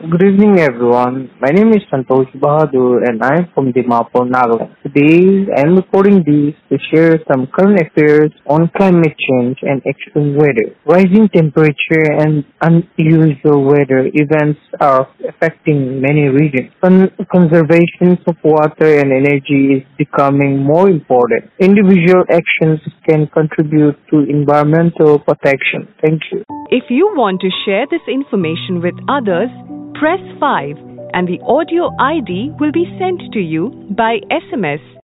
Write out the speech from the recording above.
Good evening, everyone. My name is Santosh Bahadur, and I am from Dimapur, Nagaland. Today, I am recording this to share some current affairs on climate change and extreme weather. Rising temperature and unusual weather events are affecting many regions. Conservation of water and energy is becoming more important. Individual actions can contribute to environmental protection. Thank you. If you want to share this information with others, press 5 and the audio ID will be sent to you by SMS.